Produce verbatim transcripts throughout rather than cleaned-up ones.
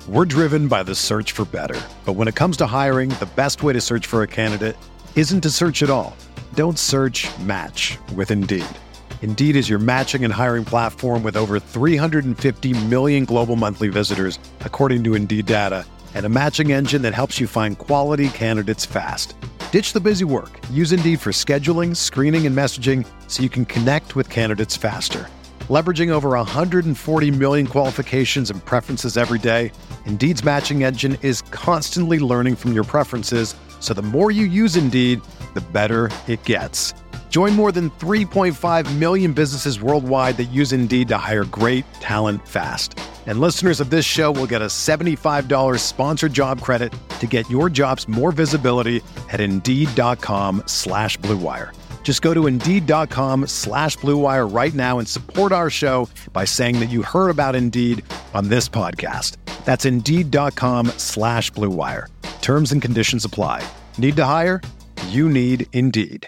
We're driven by the search for better. But when it comes to hiring, the best way to search for a candidate isn't to search at all. Don't search, match with Indeed. Indeed is your matching and hiring platform with over three hundred fifty million global monthly visitors, according to Indeed data, and a matching engine that helps you find quality candidates fast. Ditch the busy work. Use Indeed for scheduling, screening, and messaging so you can connect with candidates faster. Leveraging over one hundred forty million qualifications and preferences every day, Indeed's matching engine is constantly learning from your preferences, so the more you use Indeed, the better it gets. Join more than three point five million businesses worldwide that use Indeed to hire great talent fast. And listeners of this show will get a seventy-five dollars sponsored job credit to get your jobs more visibility at Indeed.com slash Blue Wire. Just go to Indeed.com slash Blue Wire right now and support our show by saying that you heard about Indeed on this podcast. That's Indeed.com slash Blue Wire. Terms and conditions apply. Need to hire? You need Indeed.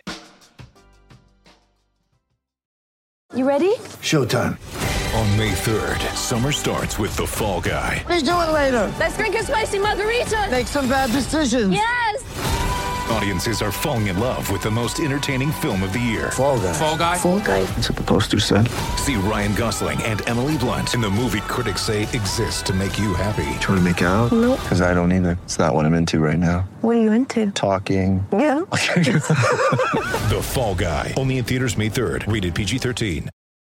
You ready? Showtime. On May third, summer starts with The Fall Guy. Let's do it later. Let's drink a spicy margarita. Make some bad decisions. Yes! Audiences are falling in love with the most entertaining film of the year. Fall Guy. Fall Guy. Fall Guy. That's what the poster said. See Ryan Gosling and Emily Blunt in the movie critics say exists to make you happy. Trying to make it out? Nope. Because I don't either. It's not what I'm into right now. What are you into? Talking. Yeah. The Fall Guy. Only in theaters May third. Rated P G thirteen.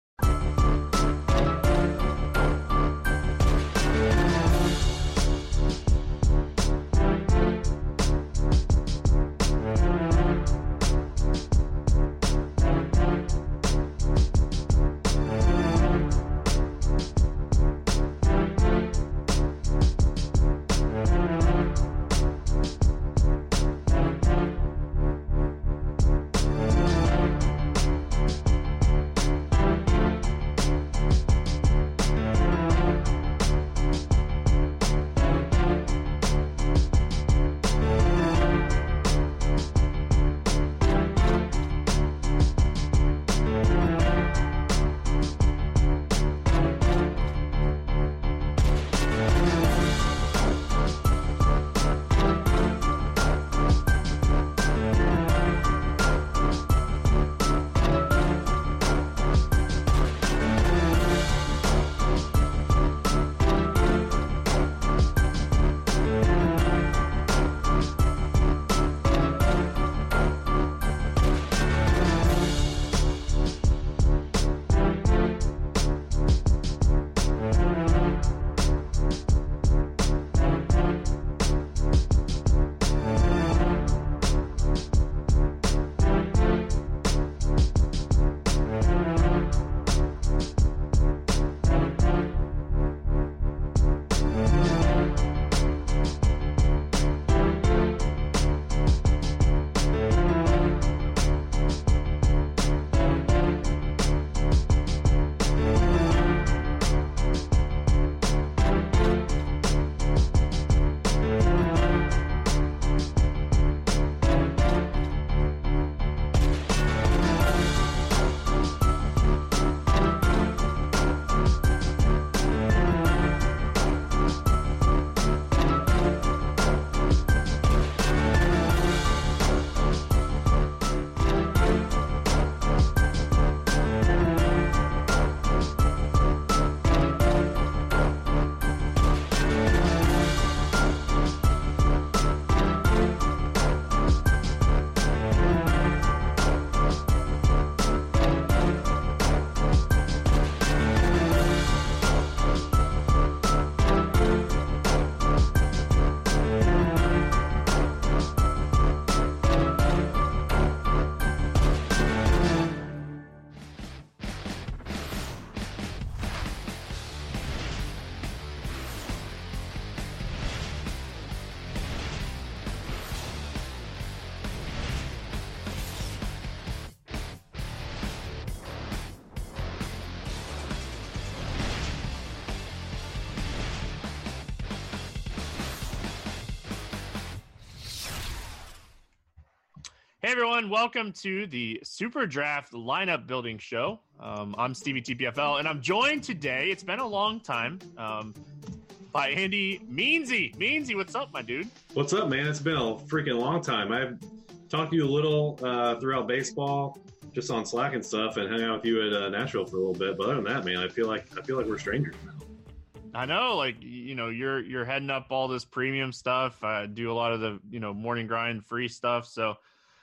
Hey everyone, welcome to the Super Draft Lineup Building Show. Um, I'm Stevie T P F L, and I'm joined today, it's been a long time, um, by Andy Meansy. Meansy, what's up, my dude? What's up, man? It's been a freaking long time. I've talked to you a little uh, throughout baseball, just on Slack and stuff, and hang out with you at uh, Nashville for a little bit. But other than that, man, I feel like I feel like we're strangers now. I know, like, you know, you're you're heading up all this premium stuff. I do a lot of the, you know, morning grind free stuff. So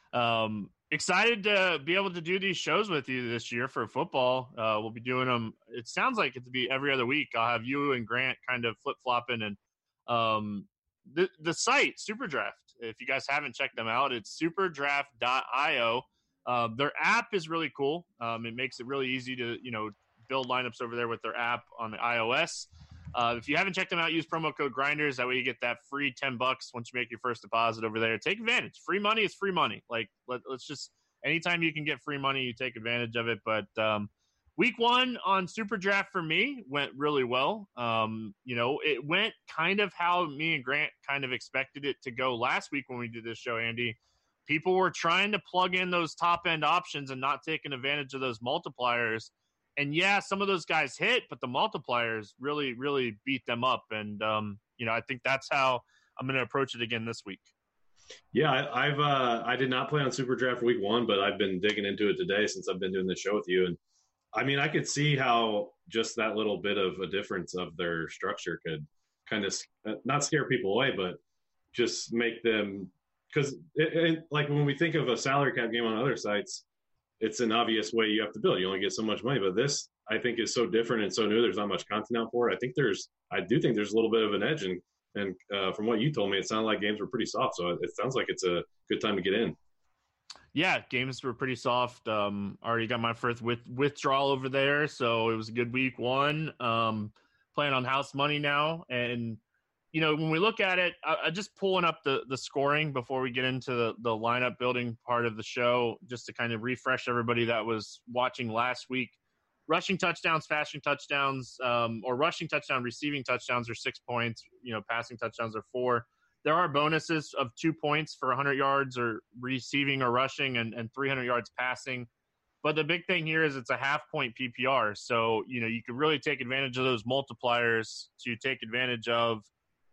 um, excited to be able to do these shows with you this year for football. Uh, we'll be doing them. It sounds like it to be every other week. I'll have you and Grant kind of flip flopping, and um, the the site SuperDraft. If you guys haven't checked them out, it's superdraft dot io. Uh, their app is really cool. Um, it makes it really easy to, you know, build lineups over there with their app on the iOS. Uh, if you haven't checked them out, use promo code Grinders. That way you get that free ten bucks once you make your first deposit over there. Take advantage. Free money is free money. Like, let, let's just, anytime you can get free money, you take advantage of it. But um, week one on Super Draft for me went really well. Um, you know, it went kind of how me and Grant kind of expected it to go last week when we did this show, Andy. People were trying to plug in those top-end options and not taking advantage of those multipliers. And, yeah, some of those guys hit, but the multipliers really, really beat them up. And, um, you know, I think that's how I'm going to approach it again this week. Yeah, I, I've uh, I did not play on Super Draft week one, but I've been digging into it today since I've been doing this show with you. And, I mean, I could see how just that little bit of a difference of their structure could kind of not scare people away, but just make them – because, like, when we think of a salary cap game on other sites – it's an obvious way you have to build. You only get so much money, but this I think is so different and so new. There's not much content out for it. I think there's, I do think there's a little bit of an edge. And, and uh, from what you told me, it sounded like games were pretty soft. So it sounds like it's a good time to get in. Yeah, games were pretty soft. Um, already got my first with, withdrawal over there. So it was a good week one. Um, playing on house money now. And, you know, when we look at it, I, I just pulling up the the scoring before we get into the, the lineup building part of the show, just to kind of refresh everybody that was watching last week. Rushing touchdowns, passing touchdowns, um, or rushing touchdown, receiving touchdowns are six points. You know, passing touchdowns are four. There are bonuses of two points for one hundred yards or receiving or rushing, and, and three hundred yards passing. But the big thing here is it's a half point P P R. So, you know, you can really take advantage of those multipliers to take advantage of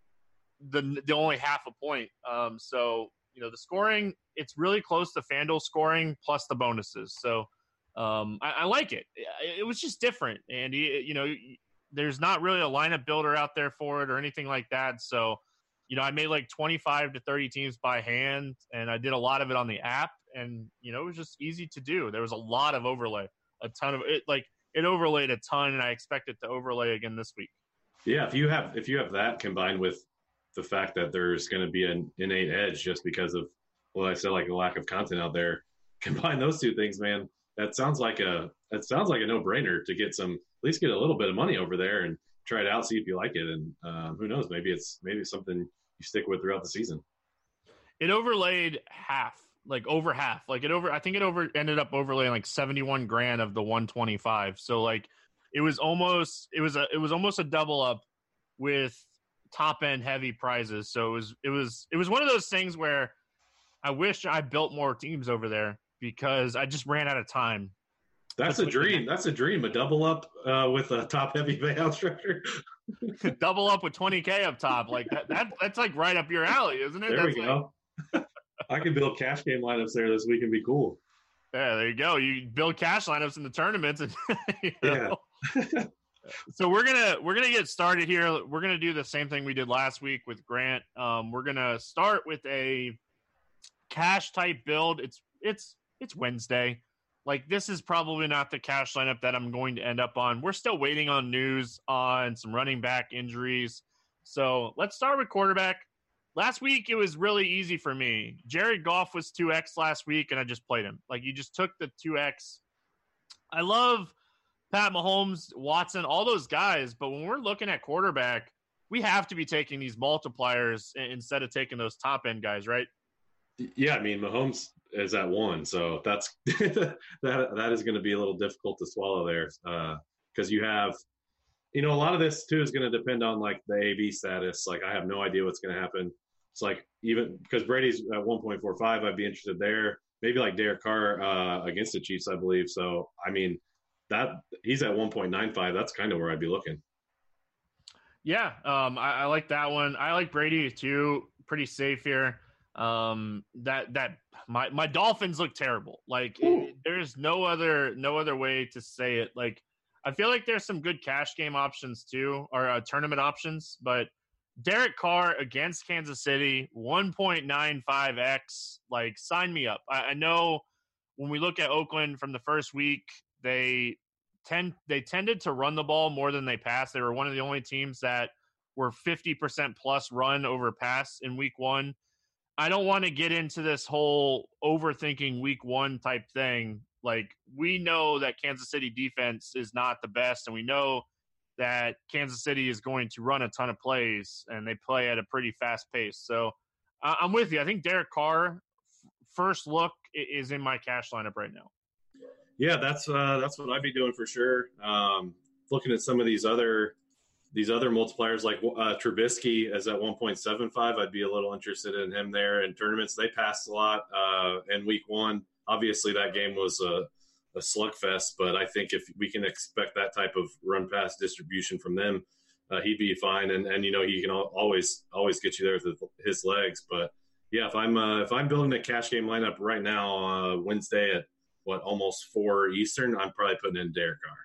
the the only half a point. Um, so, you know, the scoring, it's really close to FanDuel scoring plus the bonuses. So um, I, I like it. It was just different. And, you know, there's not really a lineup builder out there for it or anything like that. So, you know, I made like twenty-five to thirty teams by hand, and I did a lot of it on the app. And, you know, it was just easy to do. There was a lot of overlay, a ton of it. Like, it overlaid a ton, and I expect it to overlay again this week. Yeah, if you have if you have that combined with the fact that there's going to be an innate edge just because of, well, I said, like, a lack of content out there. Combine those two things, man. That sounds like a that sounds like a no brainer to get some, at least get a little bit of money over there and try it out, see if you like it, and uh, who knows, maybe it's maybe it's something you stick with throughout the season. It overlaid half, like over half, like it over. I think it over ended up overlaying like seventy-one grand of the one twenty-five. So like it was almost it was a it was almost a double up with top end heavy prizes. So it was it was it was one of those things where I wish I built more teams over there because I just ran out of time. That's, That's a dream. That's a dream. A double up uh, with a top heavy payout structure. Double up with twenty K up top. Like that, that that's like right up your alley, isn't it? There That's we like, go. I can build cash game lineups there this week and be cool. Yeah, there you go. You build cash lineups in the tournaments, and you know. Yeah. So we're gonna we're gonna get started here. We're gonna do the same thing we did last week with Grant. Um, we're gonna start with a cash type build. It's it's it's Wednesday. Like, this is probably not the cash lineup that I'm going to end up on. We're still waiting on news on some running back injuries. So let's start with quarterback. Last week, it was really easy for me. Jared Goff was two X last week, and I just played him. Like, you just took the two X. I love Pat Mahomes, Watson, all those guys. But when we're looking at quarterback, we have to be taking these multipliers instead of taking those top-end guys, right? Yeah, I mean, Mahomes is at one, so that's that that is going to be a little difficult to swallow there because uh, you have, you know, a lot of this too is going to depend on like the A B status. Like, I have no idea what's going to happen. It's like, even because Brady's at one point four five, I'd be interested there. Maybe like Derek Carr uh, against the Chiefs, I believe. So, I mean, that he's at one point nine five. That's kind of where I'd be looking. Yeah, um, I, I like that one. I like Brady too. Pretty safe here. Um, that that my my Dolphins look terrible. Like it, there's no other no other way to say it. Like I feel like there's some good cash game options too, or uh, tournament options. But Derek Carr against Kansas City, one point nine five x. Like sign me up. I, I know when we look at Oakland from the first week, they tend they tended to run the ball more than they passed. They were one of the only teams that were fifty percent plus run over pass in week one. I don't want to get into this whole overthinking week one type thing. Like, we know that Kansas City defense is not the best, and we know that Kansas City is going to run a ton of plays, and they play at a pretty fast pace. So uh, I'm with you. I think Derek Carr, f- first look, is in my cash lineup right now. Yeah, that's uh, that's what I'd be doing for sure. Um, looking at some of these other these other multipliers, like uh, Trubisky is at one point seven five. I'd be a little interested in him there. In tournaments, they passed a lot uh, in week one. Obviously, that game was a, a slugfest, but I think if we can expect that type of run-pass distribution from them, uh, he'd be fine. And, and you know, he can always always get you there with his legs. But, yeah, if I'm uh, if I'm building a cash game lineup right now, uh, Wednesday at, what, almost four Eastern, I'm probably putting in Derek Carr.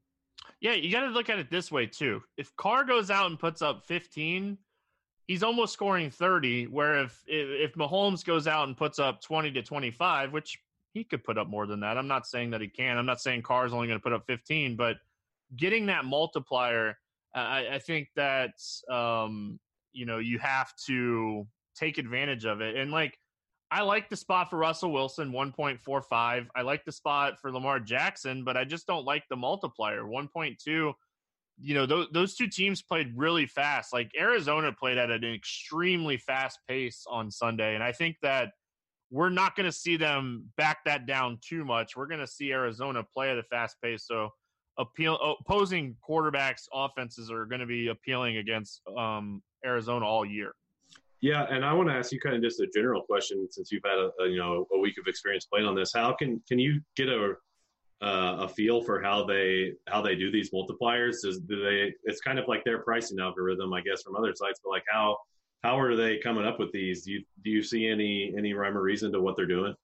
Yeah, you got to look at it this way, too. If Carr goes out and puts up fifteen, he's almost scoring thirty, where if, if if Mahomes goes out and puts up twenty to twenty-five, which he could put up more than that. I'm not saying that he can. I'm not saying Carr's only going to put up fifteen, but getting that multiplier, uh, I, I think that, um, you know, you have to take advantage of it. And, like, I like the spot for Russell Wilson, one point four five. I like the spot for Lamar Jackson, but I just don't like the multiplier, one point two. You know, those, those two teams played really fast. Like, Arizona played at an extremely fast pace on Sunday, and I think that we're not going to see them back that down too much. We're going to see Arizona play at a fast pace, so appeal opposing quarterbacks' offenses are going to be appealing against um, Arizona all year. Yeah, and I want to ask you kind of just a general question, since you've had a, a you know a week of experience playing on this. How can can you get a uh, a feel for how they how they do these multipliers? Does do they? It's kind of like their pricing algorithm, I guess, from other sites. But like, how how are they coming up with these? Do you do you see any any rhyme or reason to what they're doing?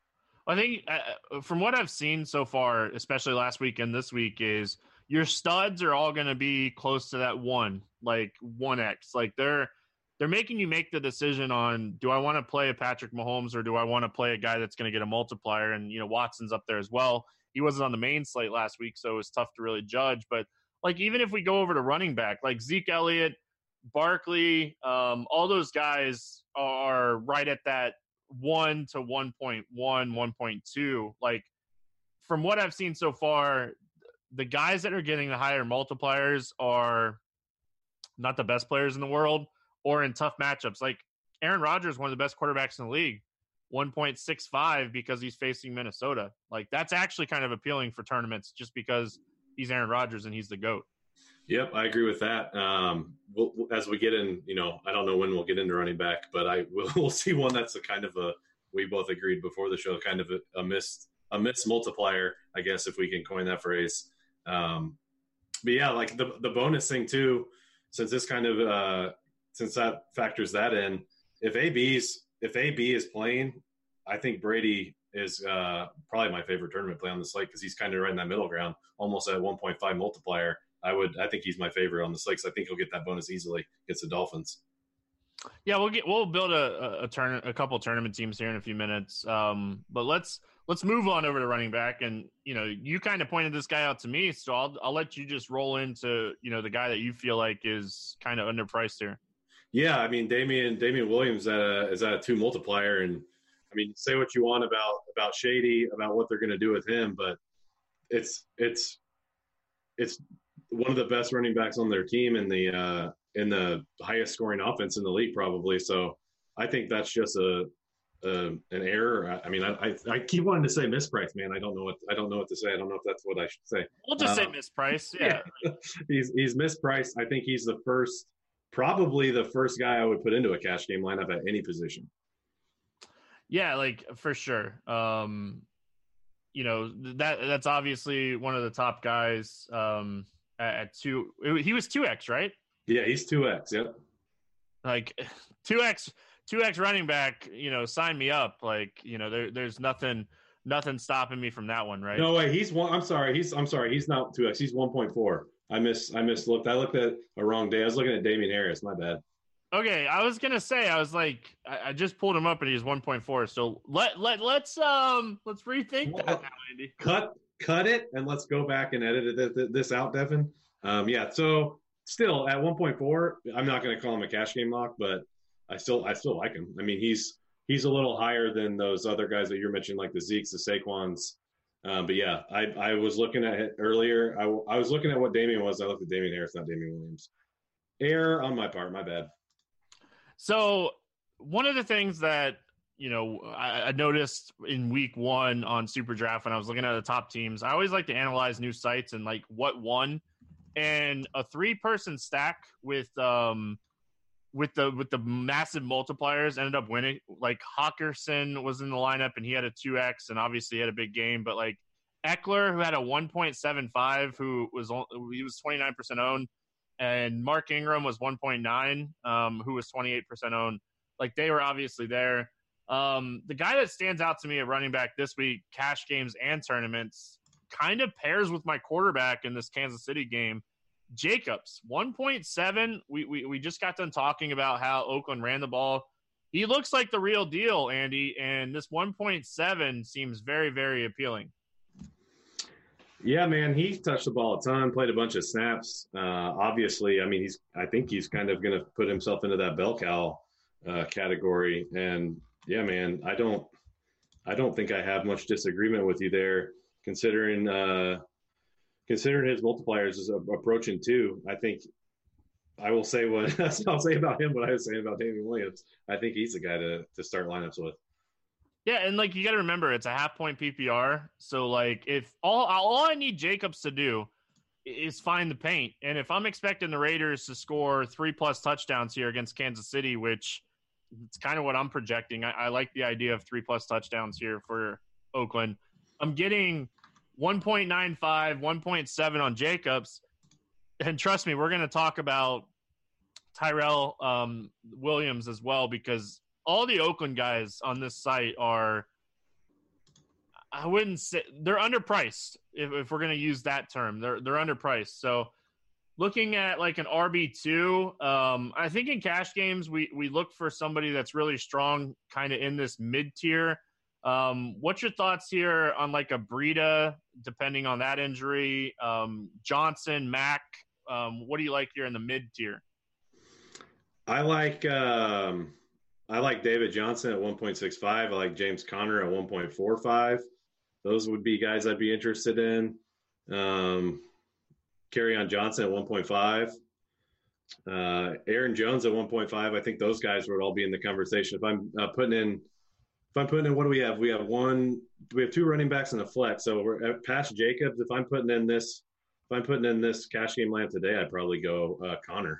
I think uh, from what I've seen so far, especially last week and this week, is your studs are all going to be close to that one, like one X. Like they're they're making you make the decision on, do I want to play a Patrick Mahomes or do I want to play a guy that's going to get a multiplier? And, you know, Watson's up there as well. He wasn't on the main slate last week, so it was tough to really judge. But, like, even if we go over to running back, like Zeke Elliott, Barkley, um, all those guys are right at that one to one point one, one point two. Like, from what I've seen so far, the guys that are getting the higher multipliers are not the best players in the world or in tough matchups. Like Aaron Rodgers, one of the best quarterbacks in the league, one point six five because he's facing Minnesota. Like, that's actually kind of appealing for tournaments just because he's Aaron Rodgers and he's the GOAT. Yep, I agree with that. Um, we'll, as we get in, you know, I don't know when we'll get into running back, but I we'll, we'll see one that's a kind of a, we both agreed before the show, kind of a, a missed, a missed multiplier, I guess, if we can coin that phrase. Um, but yeah, like the, the bonus thing too, since this kind of, uh, since that factors that in, if A B's, if A B is playing, I think Brady is uh, probably my favorite tournament play on the slate because he's kind of right in that middle ground, almost at one point five multiplier. I would, I think he's my favorite on the slate because I think he'll get that bonus easily against the Dolphins. Yeah, we'll get we'll build a a, a turn a couple tournament teams here in a few minutes. Um, but let's let's move on over to running back, and you know you kind of pointed this guy out to me, so I'll I'll let you just roll into you know the guy that you feel like is kind of underpriced here. Yeah, I mean Damian Damian Williams at a, is at a two multiplier, and I mean say what you want about about Shady about what they're going to do with him, but it's it's it's one of the best running backs on their team in the uh, in the highest scoring offense in the league, probably. So I think that's just a, a an error. I mean, I, I I keep wanting to say mispriced, man. I don't know what I don't know what to say. I don't know if that's what I should say. We'll just uh, say mispriced. Yeah, he's he's mispriced. I think he's the first, probably the first guy I would put into a cash game lineup at any position. Yeah, like for sure. Um, you know that that's obviously one of the top guys. Um, at two, he was two X, right? Yeah, he's two X. Yep. Like two X, two X running back. You know, sign me up. Like you know, there, there's nothing, nothing stopping me from that one, right? No way. He's one. I'm sorry. He's. I'm sorry. He's not two X. He's one point four. I miss. I mislooked. I looked at a wrong day. I was looking at Damian Harris. My bad. Okay, I was gonna say. I was like, I, I just pulled him up and he's one point four. So let let let's um let's rethink Well, that now, Andy. Cut cut it and let's go back and edit it, this out, Devin. Um, yeah. So still at one point four, I'm not going to call him a cash game lock, but I still I still like him. I mean, he's he's a little higher than those other guys that you're mentioning, like the Zekes, the Saquons. Um, but yeah, I, I was looking at it earlier. I, I was looking at what Damian was. I looked at Damian Harris, not Damian Williams. Error on my part. My bad. So one of the things that, you know, I, I noticed in week one on Super Draft when I was looking at the top teams, I always like to analyze new sites and like what won. And a three-person stack with um with the with the massive multipliers ended up winning. Like Hawkinson was in the lineup and he had a two X and obviously he had a big game. But like Eckler, who had a one point seven five, who was he was twenty-nine percent owned, and Mark Ingram was one point nine, um, who was twenty-eight percent owned. Like they were obviously there. Um, the guy that stands out to me at running back this week, cash games and tournaments, kind of pairs with my quarterback in this Kansas City game. Jacobs, one point seven. We, we we just got done talking about how Oakland ran the ball. He looks like the real deal, Andy, and this one point seven seems very, very appealing. Yeah, man, he touched the ball a ton, played a bunch of snaps. Uh, obviously, I mean, he's. I think he's kind of going to put himself into that bell cow uh, category. And yeah, man, I don't, I don't think I have much disagreement with you there, considering, uh, considering his multipliers is approaching two. I think I will say what I'll say about him. What I was saying about Damian Williams. I think he's the guy to to start lineups with. Yeah, and like you got to remember, it's a half point P P R. So like, if all all I need Jacobs to do is find the paint, and if I'm expecting the Raiders to score three plus touchdowns here against Kansas City, which it's kind of what I'm projecting, I, I like the idea of three plus touchdowns here for Oakland. I'm getting one point nine five, one point seven on Jacobs, and trust me, we're going to talk about Tyrell um, Williams as well, because all the Oakland guys on this site are, I wouldn't say they're underpriced. If, if we're going to use that term, they're they're underpriced. So, looking at like an R B two, um, I think in cash games we we look for somebody that's really strong, kind of in this mid tier. Um, what's your thoughts here on like a Breida, depending on that injury? Um, Johnson, Mack. Um, what do you like here in the mid tier? I like. Um... I like David Johnson at one point six five. I like James Conner at one point four five. Those would be guys I'd be interested in. Um, Kerryon Johnson at one point five. Uh, Aaron Jones at one point five. I think those guys would all be in the conversation. If I'm uh, putting in, if I'm putting in, what do we have? We have one, we have two running backs and a flex. So we're at past Jacobs. If I'm putting in this, if I'm putting in this cash game line today, I'd probably go uh, Conner.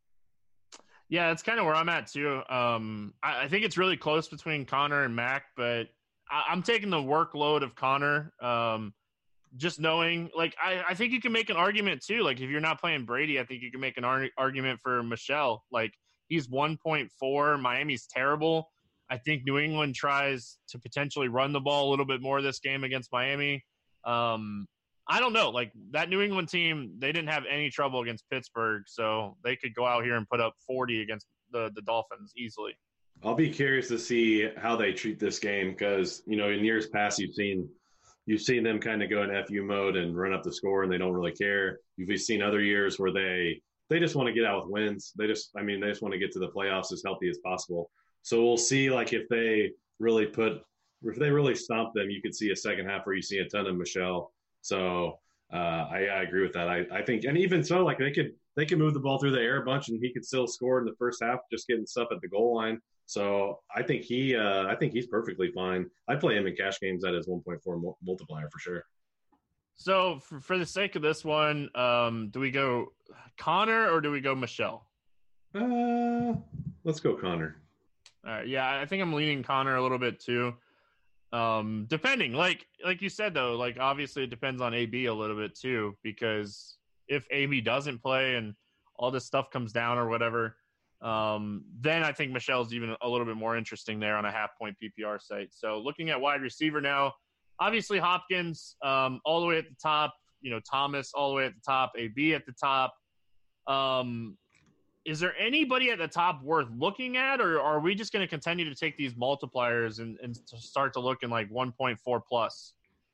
Yeah, that's kind of where I'm at too. Um, I, I think it's really close between Conner and Mack, but I, I'm taking the workload of Conner. Um, just knowing, like, I, I think you can make an argument too. Like, if you're not playing Brady, I think you can make an ar- argument for Michelle. Like, he's one point four. Miami's terrible. I think New England tries to potentially run the ball a little bit more this game against Miami. Um, I don't know. Like, that New England team, they didn't have any trouble against Pittsburgh, so they could go out here and put up forty against the, the Dolphins easily. I'll be curious to see how they treat this game because, you know, in years past, you've seen you've seen them kind of go in F U mode and run up the score, and they don't really care. You've seen other years where they they just want to get out with wins. They just, I mean, they just want to get to the playoffs as healthy as possible. So we'll see, like, if they really put – if they really stomp them, you could see a second half where you see a ton of Michelle. So uh, I, I agree with that. I, I think, and even so, like they could they could move the ball through the air a bunch, and he could still score in the first half, just getting stuff at the goal line. So I think he, uh, I think he's perfectly fine. I play him in cash games at his one point four multiplier for sure. So for, for the sake of this one, um, do we go Conner or do we go Michelle? Uh, let's go Conner. All right, yeah, I think I'm leaning Conner a little bit too. Um, depending, like like you said though, like obviously it depends on A B a little bit too, because if A B doesn't play and all this stuff comes down or whatever, um, then I think Michel's even a little bit more interesting there on a half point P P R site. So looking at wide receiver now, obviously Hopkins um, all the way at the top, you know, Thomas all the way at the top, A B at the top. Um, is there anybody at the top worth looking at, or are we just going to continue to take these multipliers and, and start to look in like one point four plus?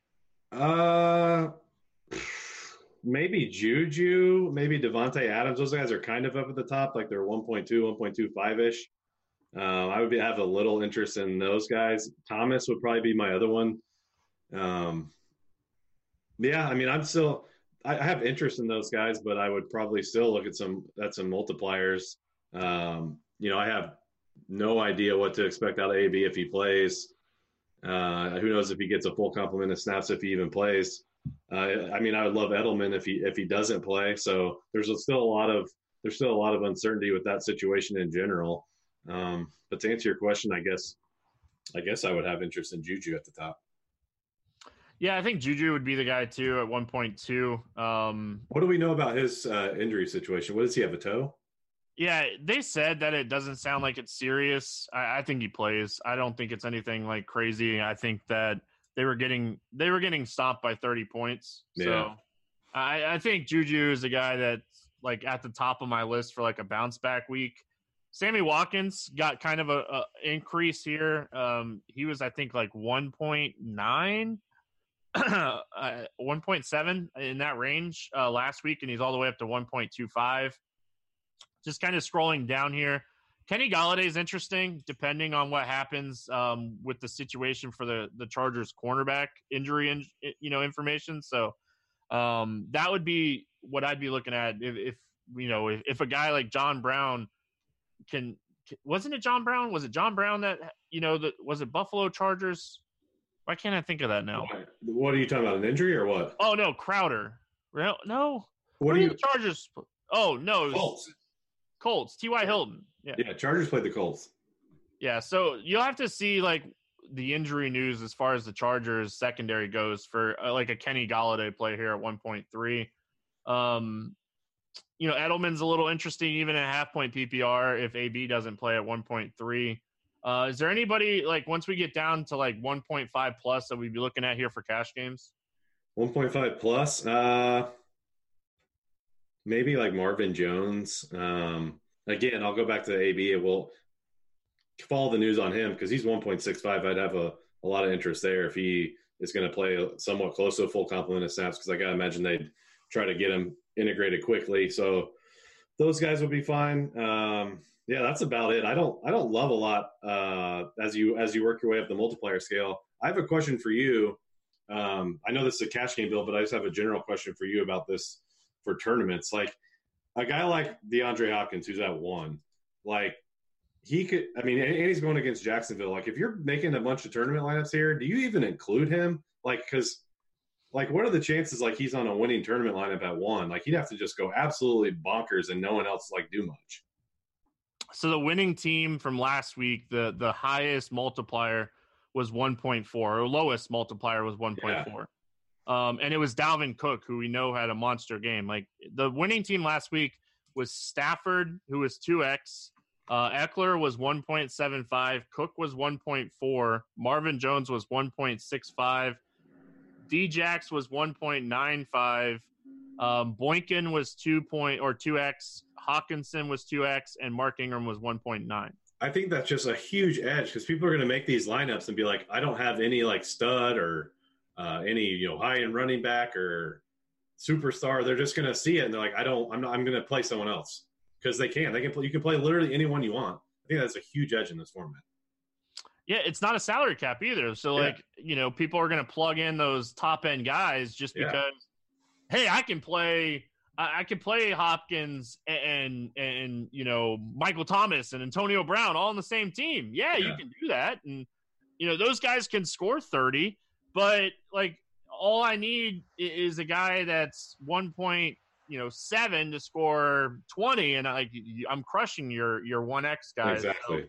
Uh, maybe Juju, maybe Devontae Adams. Those guys are kind of up at the top, like they're one point two, one point two five ish. Um, I would be, have a little interest in those guys. Thomas would probably be my other one. Um, yeah, I mean, I'm still, I, I have interest in those guys, but I would probably still look at some, at some multipliers. Um, you know, I have no idea what to expect out of A B if he plays. Uh, who knows if he gets a full complement of snaps, if he even plays. Uh, I mean, I would love Edelman if he, if he doesn't play. So there's still a lot of, there's still a lot of uncertainty with that situation in general. Um, but to answer your question, I guess, I guess I would have interest in Juju at the top. Yeah, I think Juju would be the guy too at one point two. Um, what do we know about his uh, injury situation? What does he have, a toe? Yeah, they said that it doesn't sound like it's serious. I, I think he plays. I don't think it's anything like crazy. I think that they were getting they were getting stopped by thirty points. Yeah. So I, I think Juju is a guy that's like at the top of my list for like a bounce back week. Sammy Watkins got kind of a, a increase here. Um, he was, I think, like one point nine, uh, one point seven in that range uh, last week, and he's all the way up to one point two five. Just kind of scrolling down here. Kenny Golladay is interesting, depending on what happens um, with the situation for the, the Chargers cornerback injury, in, you know, information. So um, that would be what I'd be looking at if, if you know, if, if a guy like John Brown can, wasn't it John Brown? Was it John Brown that, you know, the, was it Buffalo Chargers? Why can't I think of that now? What are you talking about, an injury or what? Oh, no, Crowder. No. What Where are you? the Chargers? Oh, no. It was, Colts. Colts, T Y. Hilton. Yeah. Yeah, Chargers played the Colts. Yeah, so you'll have to see like the injury news as far as the Chargers secondary goes for uh, like a Kenny Golladay play here at one point three. Um, you know, Edelman's a little interesting even at half point P P R if A B doesn't play at one point three. Uh, is there anybody like once we get down to like one point five plus that we'd be looking at here for cash games? one point five plus? Uh, maybe like Marvin Jones. Um, again, I'll go back to A B and we'll follow the news on him because he's one point six five. I'd have a, a lot of interest there if he is going to play somewhat close to a full complement of snaps because I got to imagine they'd try to get him integrated quickly. So those guys would be fine. Um, yeah, that's about it. I don't I don't love a lot uh, as you as you work your way up the multiplier scale. I have a question for you. Um, I know this is a cash game, Bill, but I just have a general question for you about this for tournaments. Like a guy like DeAndre Hopkins, who's at one, like he could, I mean, and he's going against Jacksonville. Like if you're making a bunch of tournament lineups here, do you even include him? Like, cause like, what are the chances like he's on a winning tournament lineup at one? Like he'd have to just go absolutely bonkers and no one else like do much. So the winning team from last week, the, the highest multiplier was one point four, or lowest multiplier was one point four. Yeah. Um, and it was Dalvin Cook, who we know had a monster game. Like the winning team last week was Stafford, who was two X. Uh, Eckler was one point seven five. Cook was one point four. Marvin Jones was one point six five. D-Jax was one point nine five. Um, Boykin was two point or two X. Hawkinson was two X, and Mark Ingram was one point nine. I think that's just a huge edge because people are going to make these lineups and be like, I don't have any like stud or uh, any, you know, high end running back or superstar. They're just going to see it and they're like, I don't, I'm not, I'm going to play someone else because they can. They can play. You can play literally anyone you want. I think that's a huge edge in this format. Yeah, it's not a salary cap either. So, like, yeah. you know, people are going to plug in those top end guys just because, yeah. hey, I can play. I can play Hopkins and, and, and, you know, Michael Thomas and Antonio Brown all on the same team. Yeah, yeah, you can do that. And, you know, those guys can score thirty, but, like, all I need is a guy that's one point, you know, seven to score twenty, and, like, I'm crushing your your one X guys. Exactly.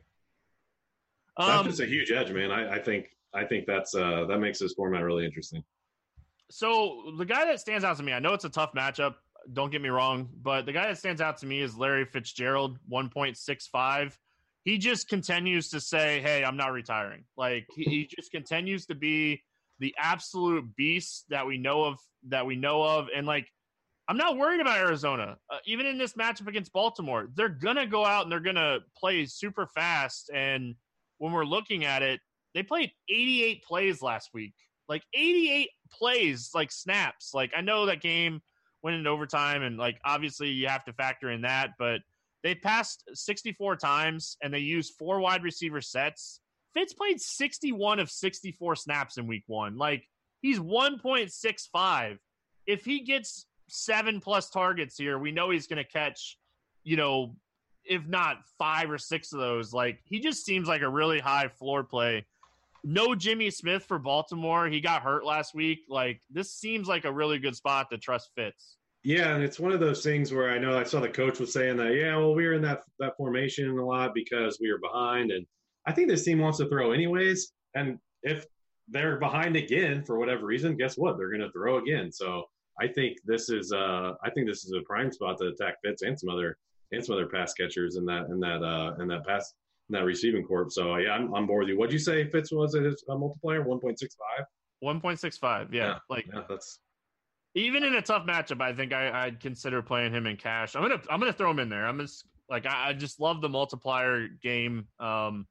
So, that's um, just a huge edge, man. I, I think I think that's uh, that makes this format really interesting. So the guy that stands out to me, I know it's a tough matchup. don't get me wrong, but the guy that stands out to me is Larry Fitzgerald, one point six five. He just continues to say, hey, I'm not retiring. Like, he, he just continues to be the absolute beast that we know of, that we know of. And, like, I'm not worried about Arizona. Uh, even in this matchup against Baltimore, they're going to go out and they're going to play super fast. And when we're looking at it, they played eighty-eight plays last week. Like, eighty-eight plays, like, snaps. Like, I know that game went into overtime, and, like, obviously you have to factor in that, but they passed sixty-four times, and they used four wide receiver sets. Fitz played sixty-one of sixty-four snaps in week one. Like, he's one point six five. If he gets seven-plus targets here, we know he's going to catch, you know, if not five or six of those. Like, he just seems like a really high floor play. No Jimmy Smith for Baltimore. He got hurt last week. Like, this seems like a really good spot to trust Fitz. Yeah, and it's one of those things where I know I saw the coach was saying that, yeah, well, we were in that that formation a lot because we were behind. And I think this team wants to throw anyways. And if they're behind again for whatever reason, guess what? They're going to throw again. So I think this is uh, I think this is a prime spot to attack Fitz and some other and some other pass catchers in that in that uh, in that pass in that receiving corp. So yeah, I'm on board with you. What'd you say Fitz was at his uh, multiplier? one point six five? one point six five, yeah. yeah. Like yeah, that's even in a tough matchup, I think I, I'd consider playing him in cash. I'm gonna I'm gonna throw him in there. I'm just like I, I just love the multiplier game. Um,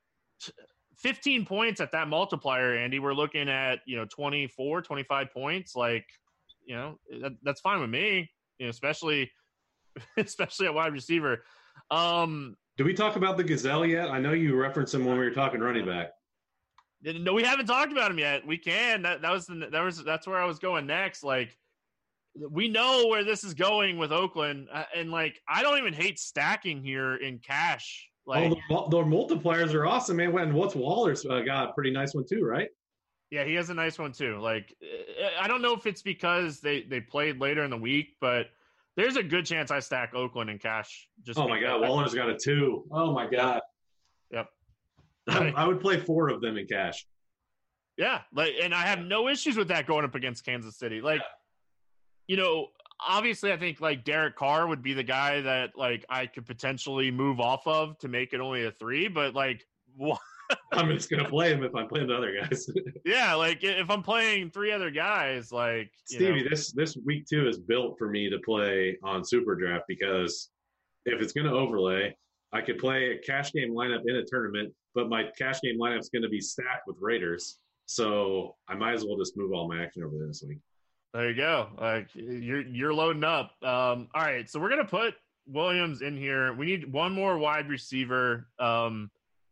fifteen points at that multiplier, Andy. We're looking at you know twenty-four, twenty-five points. Like you know that, that's fine with me. You know, especially especially at wide receiver. Um, Did we talk about the Gazelle yet? I know you referenced him when we were talking running back. No, we haven't talked about him yet. We can. That that was the, that was that's where I was going next. Like, we know where this is going with Oakland, uh, and like I don't even hate stacking here in cash. Like, oh, the, the multipliers are awesome, man. And what's Waller's uh, got a pretty nice one too, right? Yeah, he has a nice one too. Like, I don't know if it's because they they played later in the week, but there's a good chance I stack Oakland in cash. Just oh my god, Waller's got a two. Oh my god. Yep. I, I would play four of them in cash. Yeah, like, and I have no issues with that going up against Kansas City. Like, yeah. you know, obviously, I think like Derek Carr would be the guy that like I could potentially move off of to make it only a three. But like, what? I'm just gonna play him if I'm playing the other guys. Yeah, like if I'm playing three other guys, like you Stevie, know. this this week two is built for me to play on Super Draft because if it's gonna overlay, I could play a cash game lineup in a tournament, but my cash game lineup is going to be stacked with Raiders. So I might as well just move all my action over there this week. There you go. Like you're you're loading up. Um, all right, so we're gonna put Williams in here. We need one more wide receiver. Um,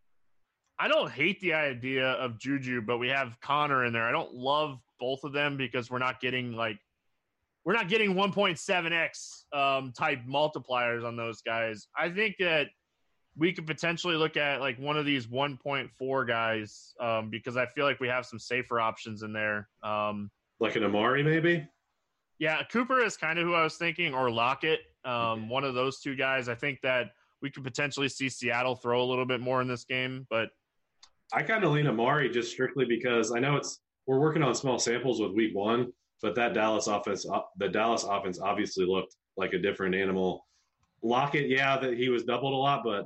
I don't hate the idea of Juju, but we have Connor in there. I don't love both of them because we're not getting like we're not getting one point seven x um, type multipliers on those guys. I think that we could potentially look at like one of these one point four guys um, because I feel like we have some safer options in there. Um, like an Amari, maybe? Yeah, Cooper is kind of who I was thinking, or Lockett. Um, one of those two guys. I think that we could potentially see Seattle throw a little bit more in this game, but I kind of lean Amari just strictly because I know it's we're working on small samples with week one, but that Dallas offense, the Dallas offense obviously looked like a different animal. Lockett, yeah, that he was doubled a lot, but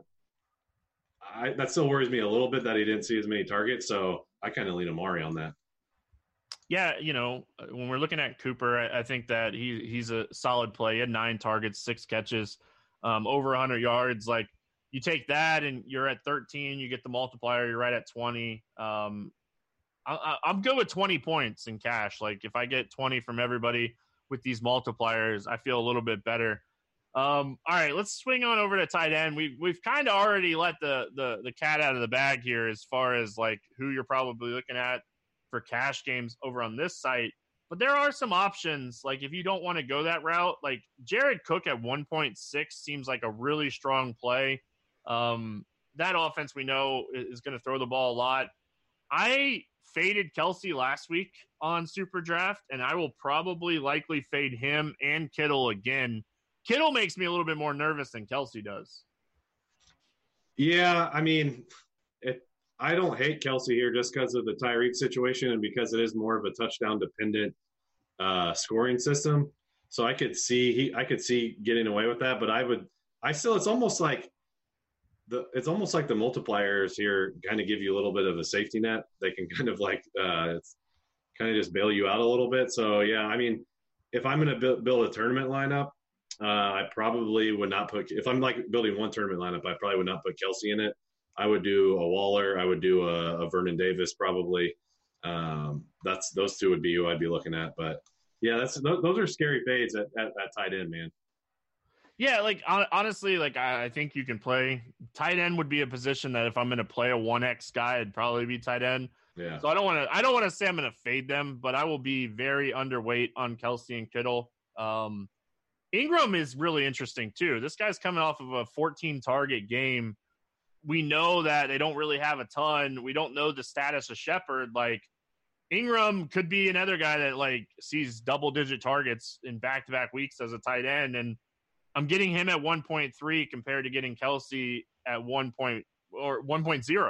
I, that still worries me a little bit that he didn't see as many targets. So I kind of lean Amari on that. Yeah, you know, when we're looking at Cooper, I, I think that he he's a solid play. He had nine targets, six catches, um, over one hundred yards. Like, you take that and you're at thirteen, you get the multiplier, you're right at twenty. Um, I, I'm good with twenty points in cash. Like, if I get twenty from everybody with these multipliers, I feel a little bit better. Um, all right, let's swing on over to tight end. We've we've kind of already let the, the the cat out of the bag here as far as like who you're probably looking at for cash games over on this site. But there are some options. Like, if you don't want to go that route, like Jared Cook at one point six seems like a really strong play. Um, that offense we know is going to throw the ball a lot. I faded Kelsey last week on Super Draft, and I will probably likely fade him and Kittle again. Kittle makes me a little bit more nervous than Kelsey does. Yeah, I mean, it, I don't hate Kelsey here just because of the Tyreek situation and because it is more of a touchdown-dependent uh, scoring system. So I could see he I could see getting away with that, but I would I still it's almost like the it's almost like the multipliers here kind of give you a little bit of a safety net. They can kind of like uh it's kind of just bail you out a little bit. So yeah, I mean, if I'm going to build, build a tournament lineup, uh, I probably would not put. If I'm like building one tournament lineup, I probably would not put Kelsey in it. I would do a Waller. I would do a, a Vernon Davis probably. Um, that's those two would be who I'd be looking at. But yeah, that's those, those are scary fades at, at, at tight end, man. Yeah, like honestly, like I, I think you can play tight end would be a position that if I'm going to play a one X guy, it'd probably be tight end. Yeah. So I don't want to. I don't want to say I'm going to fade them, but I will be very underweight on Kelsey and Kittle. Um, Ingram is really interesting too. This guy's coming off of a fourteen target game. We know that they don't really have a ton. We don't know the status of Shepard. Like Ingram could be another guy that like sees double digit targets in back to back weeks as a tight end, and I'm getting him at one point three compared to getting Kelsey at one point or one point zero.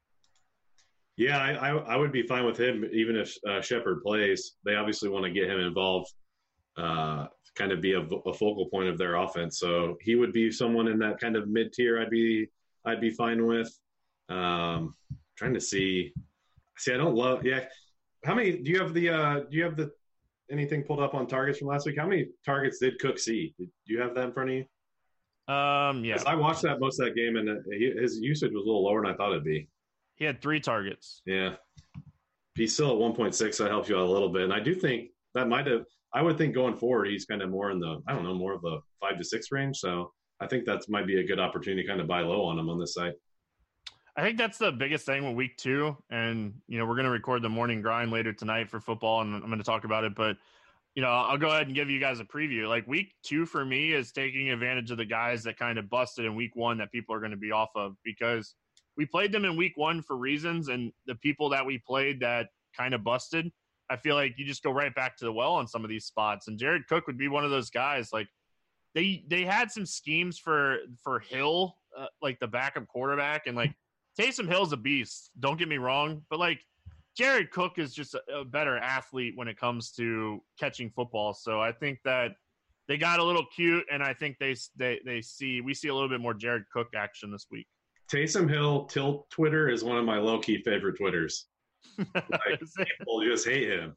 Yeah, I, I, I would be fine with him even if uh, Shepard plays. They obviously want to get him involved, uh, kind of be a, a focal point of their offense. So he would be someone in that kind of mid tier. I'd be I'd be fine with. Um, trying to see, see, I don't love. Yeah, how many do you have the? Uh, do you have the anything pulled up on targets from last week? How many targets did Cook see? Do you have that in front of you? Um, yeah, I watched that most of that game, and his usage was a little lower than I thought it'd be. He had three targets. Yeah. He's still at one point six. So that helps you out a little bit. And I do think that might have, I would think going forward, he's kind of more in the, I don't know, more of the five to six range. So I think that might be a good opportunity to kind of buy low on him on this site. I think that's the biggest thing with week two. And, you know, we're going to record the morning grind later tonight for football, and I'm going to talk about it. But, you know, I'll go ahead and give you guys a preview. Like week two for me is taking advantage of the guys that kind of busted in week one that people are going to be off of, because we played them in week one for reasons, and the people that we played that kind of busted, I feel like you just go right back to the well on some of these spots. And Jared Cook would be one of those guys. Like they they had some schemes for for Hill, uh, like the backup quarterback, and like Taysom Hill's a beast. Don't get me wrong, but like Jared Cook is just a, a better athlete when it comes to catching football. So I think that they got a little cute, and I think they they they see we see a little bit more Jared Cook action this week. Taysom Hill tilt Twitter is one of my low key favorite Twitters. Like, people just hate him.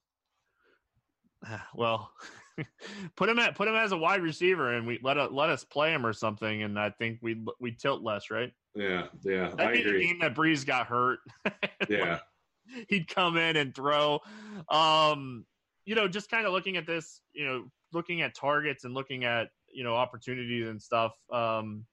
Well, put him at put him as a wide receiver, and we let a, let us play him or something, and I think we we tilt less, right? Yeah, yeah, That'd I be agree. The game that Breeze got hurt. Yeah, he'd come in and throw. Um, you know, just kind of looking at this, you know, looking at targets and looking at you know opportunities and stuff. Um,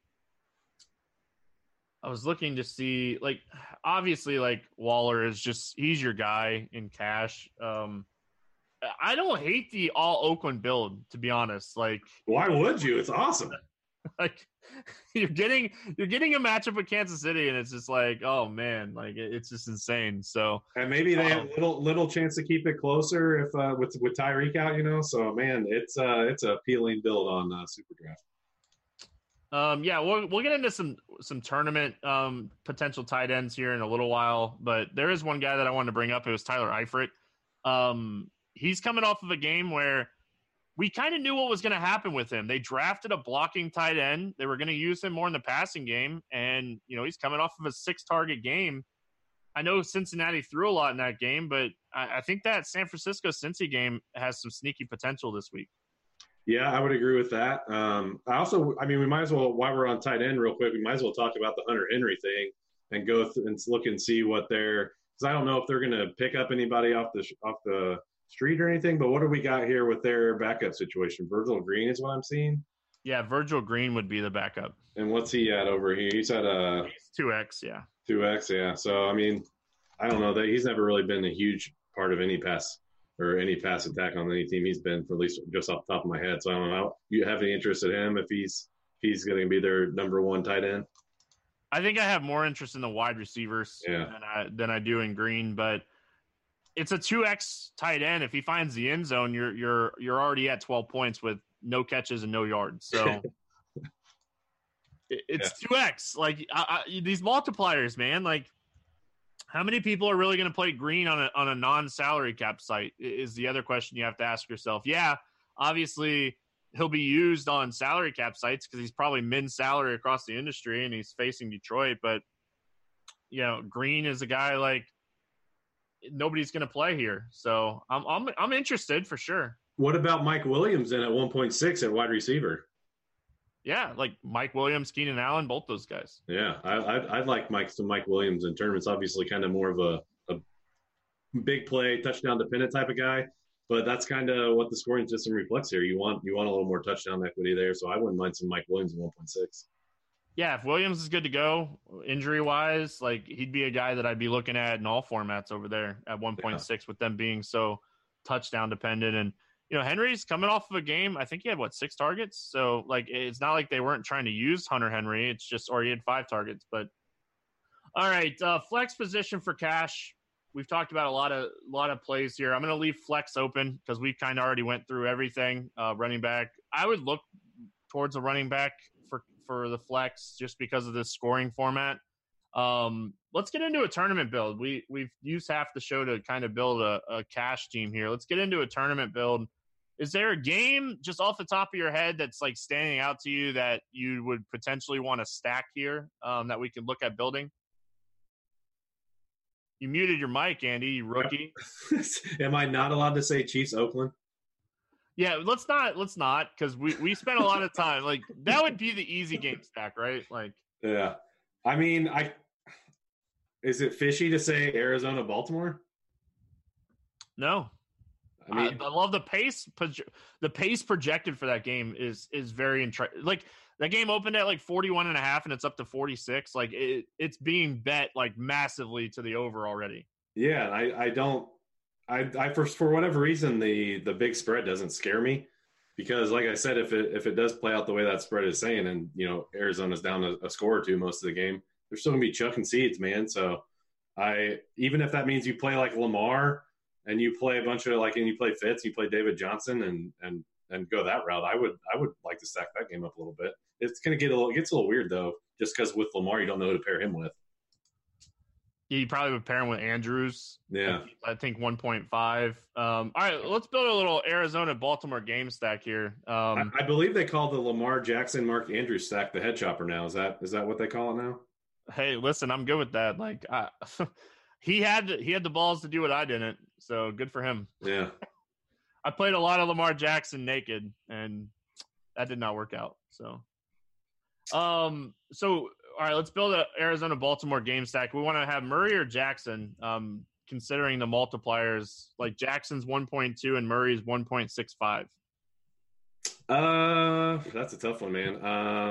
I was looking to see, like, obviously, like, Waller is just, he's your guy in cash. Um, I don't hate the all Oakland build, to be honest. Like, why would you? It's awesome. Like, you're getting, you're getting a matchup with Kansas City, and it's just like, oh man, like, it's just insane. So, and maybe they um, have little, little chance to keep it closer if, uh, with, with Tyreek out, you know? So, man, it's, uh, it's a appealing build on uh, SuperDraft. Um, yeah, we'll we'll get into some some tournament um, potential tight ends here in a little while, but there is one guy that I wanted to bring up. It was Tyler Eifert. Um, he's coming off of a game where we kind of knew what was going to happen with him. They drafted a blocking tight end. They were going to use him more in the passing game, and you know he's coming off of a six target game. I know Cincinnati threw a lot in that game, but I, I think that San Francisco Cincy game has some sneaky potential this week. Yeah, I would agree with that. Um, I also, I mean, we might as well, while we're on tight end real quick, we might as well talk about the Hunter Henry thing and go th- and look and see what they're, because I don't know if they're going to pick up anybody off the off the street or anything, but what do we got here with their backup situation? Virgil Green is what I'm seeing. Yeah, Virgil Green would be the backup. And what's he at over here? He's at a two X, yeah. two X, yeah. So, I mean, I don't know. that He's never really been a huge part of any pass or any pass attack on any team he's been, for at least just off the top of my head. So I don't know. You have any interest in him if he's if he's going to be their number one tight end? I think I have more interest in the wide receivers yeah. than I than I do in Green, but it's a two X tight end. If he finds the end zone, you're you're you're already at twelve points with no catches and no yards. So it's yeah. two X. Like I, I, these multipliers, man. Like, how many people are really going to play Green on a on a non-salary cap site is the other question you have to ask yourself. Yeah, obviously he'll be used on salary cap sites because he's probably min salary across the industry and he's facing Detroit. But, you know, Green is a guy like nobody's going to play here. So I'm, I'm, I'm interested for sure. What about Mike Williams then at one point six at wide receiver? Yeah, like Mike Williams, Keenan Allen, both those guys. Yeah, I, I'd, I'd like Mike some Mike Williams in tournaments. Obviously, kind of more of a, a big play, touchdown dependent type of guy, but that's kind of what the scoring system reflects here. You want you want a little more touchdown equity there, so I wouldn't mind some Mike Williams in one point six. Yeah, if Williams is good to go, injury wise, like he'd be a guy that I'd be looking at in all formats over there at one point six yeah. with them being so touchdown dependent. And you know, Henry's coming off of a game. I think he had, what, six targets? So, like, it's not like they weren't trying to use Hunter Henry. It's just – or he had five targets. But, all right, uh, flex position for cash. We've talked about a lot of a lot of plays here. I'm going to leave flex open because we kind of already went through everything. Uh, running back. I would look towards a running back for, for the flex just because of this scoring format. Um, let's get into a tournament build. We, we've used half the show to kind of build a, a cash team here. Let's get into a tournament build. Is there a game just off the top of your head that's like standing out to you that you would potentially want to stack here um, that we could look at building? You muted your mic, Andy, you rookie. Am I not allowed to say Chiefs Oakland? Yeah, let's not. Let's not because we, we spent a lot of time. Like that would be the easy game stack, right? Like, yeah. I mean, I is it fishy to say Arizona Baltimore? No. I mean, I, I love the pace. The pace projected for that game is is very interesting. Like that game opened at like forty-one and a half, and it's up to forty-six. Like it, it's being bet like massively to the over already. Yeah, I, I don't. I, I for for whatever reason the the big spread doesn't scare me because, like I said, if it if it does play out the way that spread is saying, and you know Arizona's down a, a score or two most of the game, they're still gonna be chucking seeds, man. So I even if that means you play like Lamar. And you play a bunch of like, and you play Fitz, you play David Johnson, and and and go that route. I would I would like to stack that game up a little bit. It's gonna get a little it gets a little weird though, just because with Lamar you don't know who to pair him with. Yeah, you probably would pair him with Andrews. Yeah, I think one point five. Um, all right, let's build a little Arizona Baltimore game stack here. Um, I, I believe they call the Lamar Jackson Mark Andrews stack the head chopper now. Is that is that what they call it now? Hey, listen, I'm good with that. Like I. He had he had the balls to do what I didn't, so good for him. Yeah, I played a lot of Lamar Jackson naked, and that did not work out. So, um, so all right, let's build a Arizona Baltimore game stack. We want to have Murray or Jackson, um, considering the multipliers. Like Jackson's one point two and Murray's one point six five. Uh, that's a tough one, man. Uh,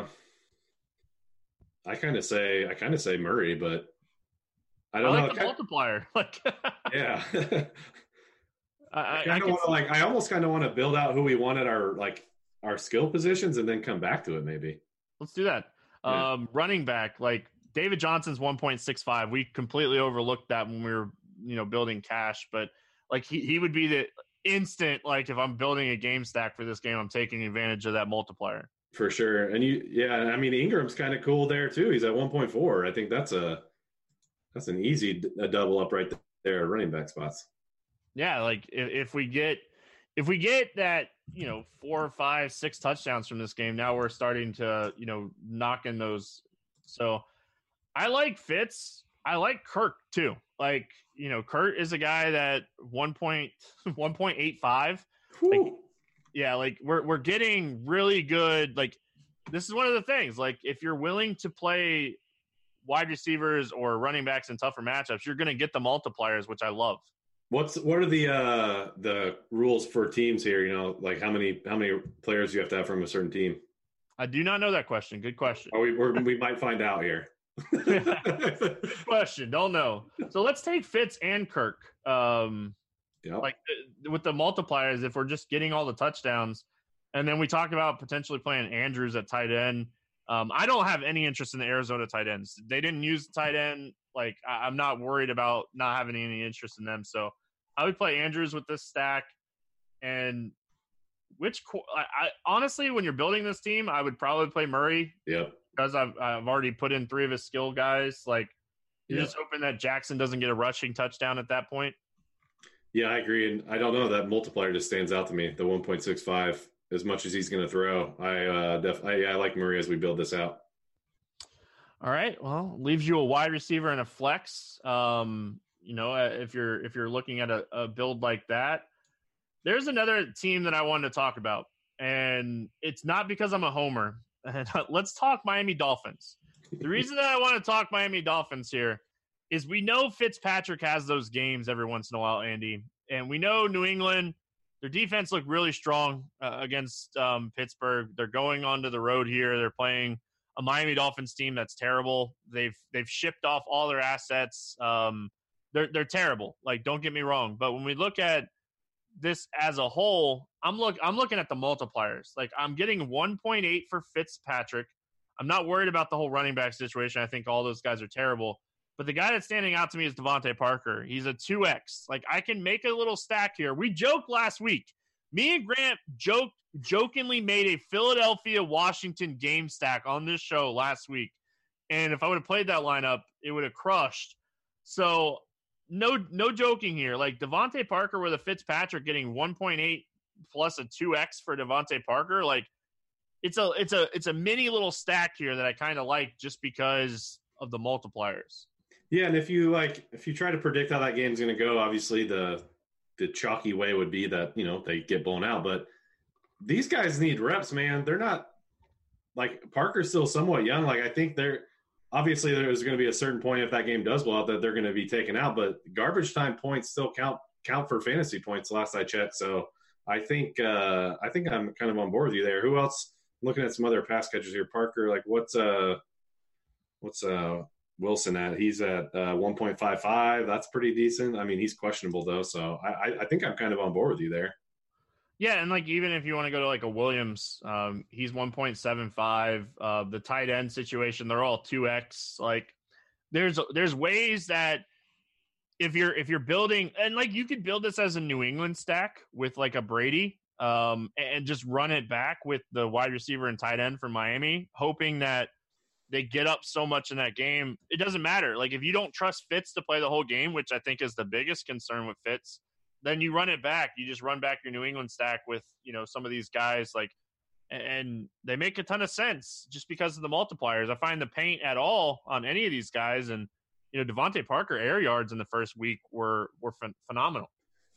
I kind of say I kind of say Murray, but. I don't I like know. the multiplier. Like, yeah. I, I, I kind of want to like. I almost kind of want to build out who we want at our like our skill positions, and then come back to it. Maybe. Let's do that. Yeah. Um, running back, like David Johnson's one point six five. We completely overlooked that when we were, you know, building cash. But like he he would be the instant. Like if I'm building a game stack for this game, I'm taking advantage of that multiplier for sure. And you, yeah, I mean Ingram's kind of cool there too. He's at one point four. I think that's a. That's an easy a double up right there at running back spots. Yeah, like if, if we get if we get that, you know, four, five, six touchdowns from this game, now we're starting to, you know, knock in those. So I like Fitz. I like Kirk too. Like, you know, Kurt is a guy that one point one point eight five. Like, yeah, like we're we're getting really good. Like this is one of the things. Like if you're willing to play wide receivers or running backs in tougher matchups, you're going to get the multipliers, which I love. What's what are the uh, the rules for teams here? You know, like how many how many players you have to have from a certain team? I do not know that question. Good question. Oh, we we're, we might find out here. Good question. Don't know. So let's take Fitz and Kirk. Um, yep. Like uh, with the multipliers, if we're just getting all the touchdowns, and then we talk about potentially playing Andrews at tight end. Um, I don't have any interest in the Arizona tight ends. They didn't use the tight end. Like, I, I'm not worried about not having any interest in them. So I would play Andrews with this stack. And which I, I honestly, when you're building this team, I would probably play Murray. Yeah. Because I've I've already put in three of his skill guys. Like, you're yep. just hoping that Jackson doesn't get a rushing touchdown at that point. Yeah, I agree. And I don't know, that multiplier just stands out to me, the one point six five, as much as he's going to throw. I uh, def- I, I like Murray as we build this out. All right. Well, leaves you a wide receiver and a flex. Um, you know, if you're if you're looking at a, a build like that, there's another team that I wanted to talk about, and it's not because I'm a homer. Let's talk Miami Dolphins. The reason that I want to talk Miami Dolphins here is we know Fitzpatrick has those games every once in a while, Andy. And we know New England, their defense looked really strong uh, against um, Pittsburgh. They're going onto the road here. They're playing a Miami Dolphins team that's terrible. They've they've shipped off all their assets. Um, they're they're terrible. Like, don't get me wrong. But when we look at this as a whole, I'm look I'm looking at the multipliers. Like, I'm getting one point eight for Fitzpatrick. I'm not worried about the whole running back situation. I think all those guys are terrible. But the guy that's standing out to me is Devontae Parker. He's a two X. Like, I can make a little stack here. We joked last week. Me and Grant joked, jokingly made a Philadelphia-Washington game stack on this show last week. And if I would have played that lineup, it would have crushed. So, no no joking here. Like, Devontae Parker with a Fitzpatrick getting one point eight plus a two X for Devontae Parker. Like, it's a it's a it's a mini little stack here that I kind of like just because of the multipliers. Yeah, and if you like, if you try to predict how that game's going to go, obviously the the chalky way would be that, you know, they get blown out. But these guys need reps, man. They're not like Parker's still somewhat young. Like, I think they're obviously there's going to be a certain point if that game does blow out that they're going to be taken out. But garbage time points still count count for fantasy points. Last I checked, so I think uh, I think I'm kind of on board with you there. Who else? I'm looking at some other pass catchers here. Parker, like what's uh what's uh. Wilson at he's at uh, one point five five. That's pretty decent. I mean, he's questionable though, so I, I think I'm kind of on board with you there. Yeah, and like even if you want to go to like a Williams, um, he's one point seven five. Uh, the tight end situation, they're all two X. Like there's there's ways that if you're if you're building, and like you could build this as a New England stack with like a Brady, um, and just run it back with the wide receiver and tight end from Miami, hoping that they get up so much in that game. It doesn't matter. Like, if you don't trust Fitz to play the whole game, which I think is the biggest concern with Fitz, then you run it back. You just run back your New England stack with, you know, some of these guys, like, and they make a ton of sense just because of the multipliers. I find the paint at all on any of these guys. And, you know, Devontae Parker air yards in the first week were, were ph- phenomenal.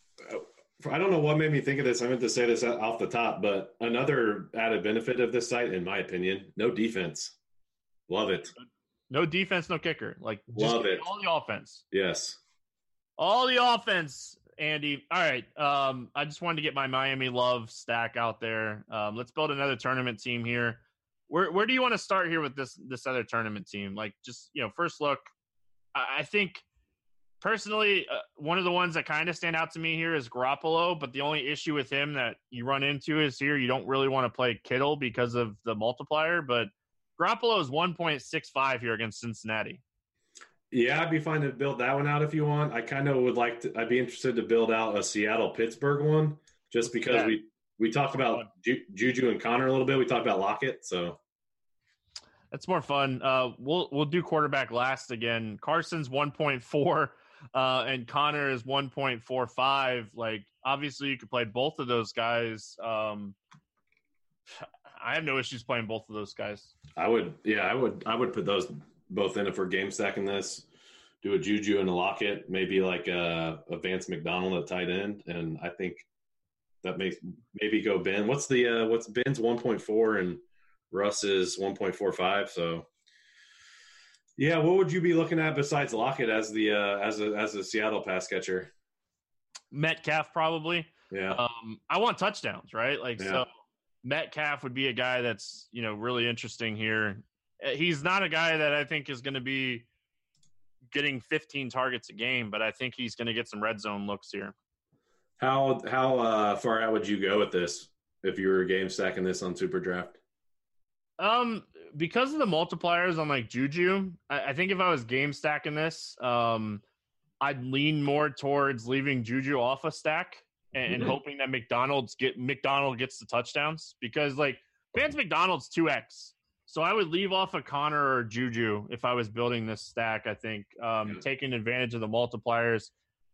I don't know what made me think of this. I meant to say this off the top, but another added benefit of this site, in my opinion, no defense. Love it. No defense, no kicker. Like, just love it. All the offense. Yes. All the offense, Andy. All right. Um, I just wanted to get my Miami love stack out there. Um, let's build another tournament team here. Where where do you want to start here with this this other tournament team? Like, just, you know, first look, I, I think personally, uh, one of the ones that kind of stand out to me here is Garoppolo, but the only issue with him that you run into is here you don't really want to play Kittle because of the multiplier, but Garoppolo is one point six five here against Cincinnati. Yeah, I'd be fine to build that one out if you want. I kind of would like to – I'd be interested to build out a Seattle-Pittsburgh one just because yeah. we, we talked about Ju- Juju and Connor a little bit. We talked about Lockett, so. That's more fun. Uh, we'll we'll do quarterback last again. Carson's one point four uh, and Connor is one point four five. Like, obviously you could play both of those guys. Um I have no issues playing both of those guys. I would, yeah, I would, I would put those both in if we're game stacking this. Do a Juju and a Lockett, maybe like a, a Vance McDonald at tight end, and I think that makes maybe go Ben. What's the uh, what's Ben's one point four and Russ is one point four five. So, yeah, what would you be looking at besides Lockett as the uh, as a as a Seattle pass catcher? Metcalf probably. Yeah. Um, I want touchdowns, right? Like yeah. so. Metcalf would be a guy that's, you know, really interesting here. He's not a guy that I think is going to be getting fifteen targets a game, but I think he's going to get some red zone looks here. How how uh, far out would you go with this if you were game stacking this on Super Draft? Um, because of the multipliers on like Juju, I, I think if I was game stacking this, um, I'd lean more towards leaving Juju off a stack. And mm-hmm. hoping that McDonald's get McDonald gets the touchdowns because like Vance McDonald's two X. So I would leave off a Connor or Juju if I was building this stack, I think, um, yeah. taking advantage of the multipliers.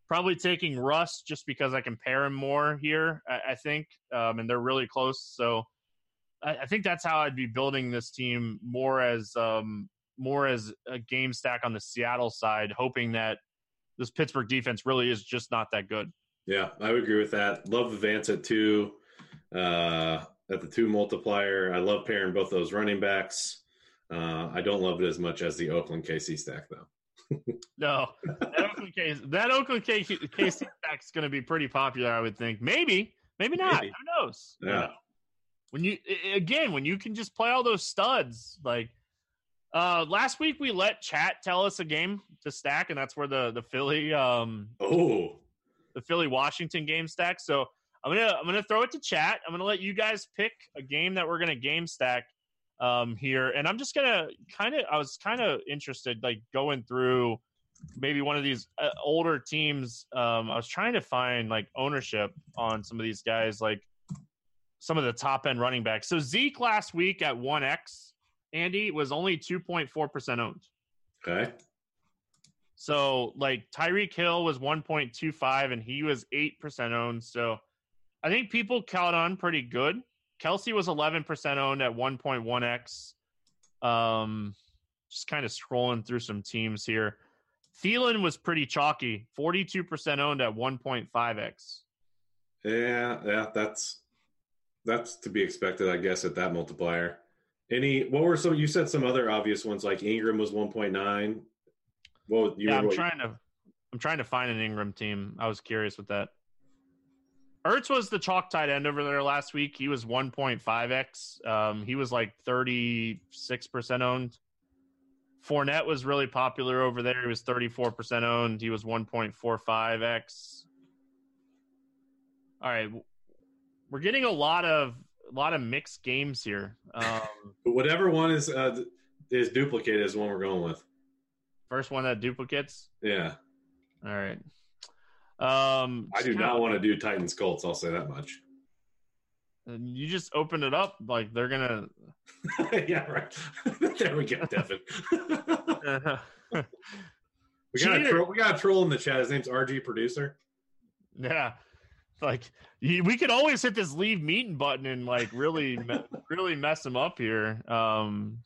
Probably taking Russ just because I can pair him more here, I, I think, um, and they're really close. So I, I think that's how I'd be building this team more as um, more as a game stack on the Seattle side, hoping that this Pittsburgh defense really is just not that good. Yeah, I would agree with that. Love the Vance at two, uh, at the two multiplier. I love pairing both those running backs. Uh, I don't love it as much as the Oakland K C stack, though. No, that Oakland K, that Oakland K, C stack is going to be pretty popular, I would think. Maybe, maybe not. Maybe. Who knows? Yeah. You know? When you again, when you can just play all those studs, like uh, last week, we let chat tell us a game to stack, and that's where the the Philly, um, oh, the Philly Washington game stack. So I'm gonna I'm gonna throw it to chat. I'm gonna let you guys pick a game that we're gonna game stack um, here, and I'm just gonna kind of I was kind of interested, like going through maybe one of these uh, older teams. Um, I was trying to find like ownership on some of these guys, like some of the top end running backs. So Zeke last week at one X, Andy, was only two point four percent owned. Okay. So like Tyreek Hill was one point two five and he was eight percent owned. So I think people caught on pretty good. Kelsey was eleven percent owned at one point one X. Um, just kind of scrolling through some teams here. Thielen was pretty chalky, forty-two percent owned at one point five X. Yeah, yeah, that's that's to be expected, I guess, at that multiplier. Any what were some you said some other obvious ones, like Ingram was one point nine. Well, you yeah, were, I'm trying to I'm trying to find an Ingram team. I was curious with that. Ertz was the chalk tight end over there last week. He was one point five X. Um, he was like thirty-six percent owned. Fournette was really popular over there. He was thirty-four percent owned. He was one point four five X. All right. We're getting a lot of a lot of mixed games here. Um, but whatever one is uh, is duplicate is the one we're going with. First one that duplicates? Yeah. All right. Um, I do not of, want to do Titans Colts. I'll say that much. You just open it up like they're gonna. Yeah, right. There we go, Devin. we got a troll, we got a troll in the chat. His name's R G Producer. Yeah, like we could always hit this leave meeting button and like really, really mess him up here. Um,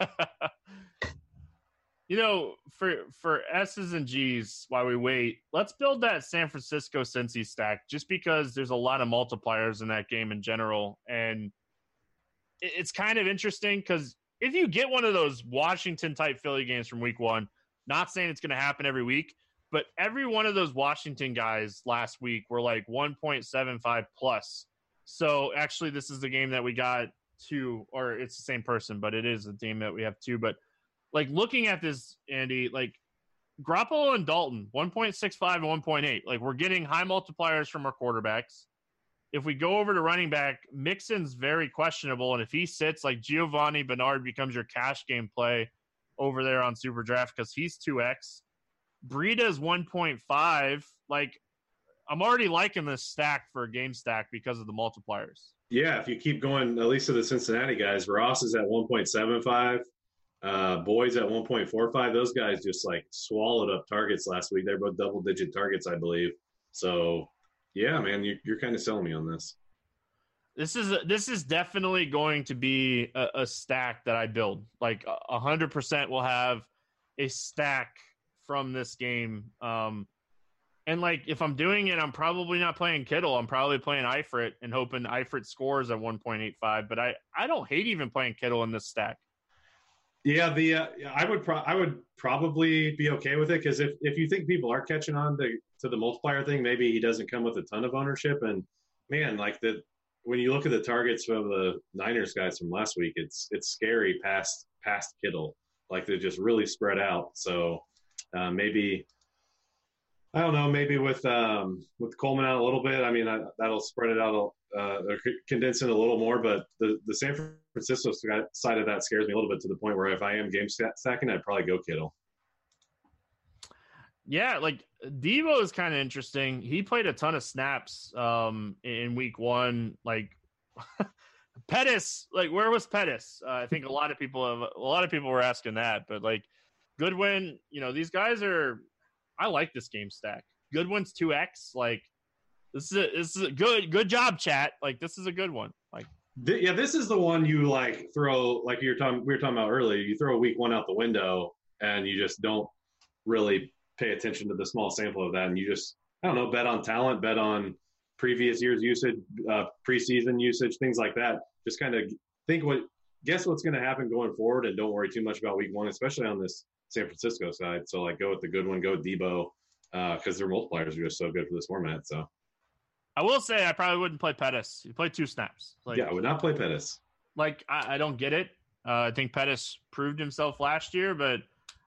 You know, for for S's and G's, while we wait, let's build that San Francisco Cincy stack just because there's a lot of multipliers in that game in general. And it's kind of interesting because if you get one of those Washington-type Philly games from week one, not saying it's going to happen every week, but every one of those Washington guys last week were like one point seven five plus. So actually, this is the game that we got two, or it's the same person, but it is a team that we have two. But like looking at this, Andy, like Garoppolo and Dalton, one point six five and one point eight. Like we're getting high multipliers from our quarterbacks. If we go over to running back, Mixon's very questionable. And if he sits, like Giovanni Bernard becomes your cash game play over there on Super Draft because he's two X. Breida's one point five. Like I'm already liking this stack for a game stack because of the multipliers. Yeah, if you keep going, at least to the Cincinnati guys, Ross is at one point seven five. Uh, Boyd's at one point four five. Those guys just like swallowed up targets last week. They're both double digit targets, I believe. So yeah, man, you, you're kind of selling me on this. This is, a, this is definitely going to be a, a stack that I build. Like a hundred percent will have a stack from this game. Um, and like, if I'm doing it, I'm probably not playing Kittle. I'm probably playing Eifert and hoping Eifert scores at one point eight five, but I, I don't hate even playing Kittle in this stack. Yeah, the uh, I would pro- I would probably be okay with it because if, if you think people are catching on to, to the multiplier thing, maybe he doesn't come with a ton of ownership. And man, like the when you look at the targets from the Niners guys from last week, it's it's scary past past Kittle. Like they're just really spread out. So uh, maybe I don't know. Maybe with um, with Coleman out a little bit, I mean I, that'll spread it out, uh, or condense it a little more. But the the San Francisco side of that scares me a little bit to the point where if I am game stacking, I'd probably go Kittle. Yeah, like Devo is kind of interesting. He played a ton of snaps um, in week one. Like Pettis, like where was Pettis? Uh, I think a lot of people have, a lot of people were asking that. But like Goodwin, you know, these guys are. I like this game stack. Goodwin's two X. Like this is a, this is a good good job, chat. Like this is a good one. Like th- yeah, this is the one you like throw like you're talking we were talking about earlier. You throw week one out the window and you just don't really pay attention to the small sample of that, and you just I don't know bet on talent, bet on previous year's usage, uh, preseason usage, things like that. Just kind of think what guess what's going to happen going forward, and don't worry too much about week one, especially on this San Francisco side. So like go with the good one, go with Debo, because uh, their multipliers are just so good for this format. So I will say I probably wouldn't play Pettis. You play two snaps. Like, yeah, I would not play Pettis. Like I, I don't get it. Uh, I think Pettis proved himself last year, but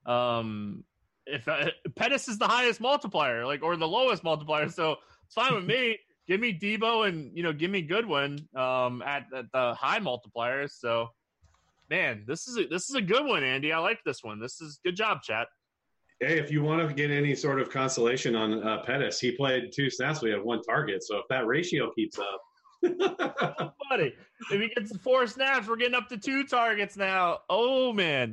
um, if uh, Pettis is the highest multiplier, like or the lowest multiplier, so it's fine with me. Give me Debo and you know give me Goodwin um, at, at the high multipliers. So. Man, this is a, this is a good one, Andy. I like this one. This is good job, chat. Hey, if you want to get any sort of consolation on uh, Pettis, he played two snaps. We have one target. So if that ratio keeps up, oh, buddy, if he gets four snaps, we're getting up to two targets now. Oh man.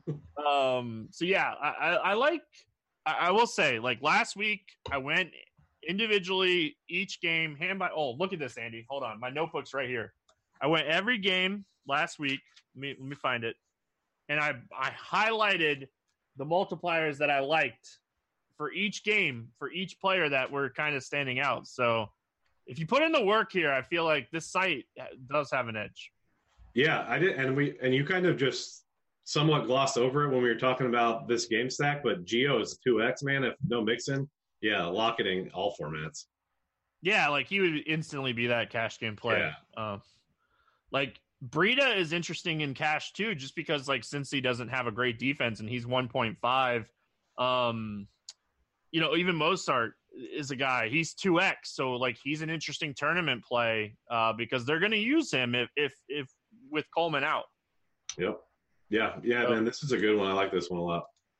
Um. So yeah, I, I, I like. I, I will say, like last week, I went individually each game hand by. Oh, look at this, Andy. Hold on, my notebook's right here. I went every game last week. Let me, let me find it. And I I highlighted the multipliers that I liked for each game, for each player that were kind of standing out. So if you put in the work here, I feel like this site does have an edge. Yeah, I did. And we and you kind of just somewhat glossed over it when we were talking about this game stack, but Gio is two X, man. If no Mixon, yeah, lock it in all formats. Yeah, like he would instantly be that cash game play. Yeah. Um, like Breida is interesting in cash too, just because like since he doesn't have a great defense and he's one point five, um, you know, even Mozart is a guy. He's two X, so like he's an interesting tournament play uh, because they're going to use him if if if with Coleman out. Yep. Yeah, yeah, so, man, this is a good one. I like this one a lot.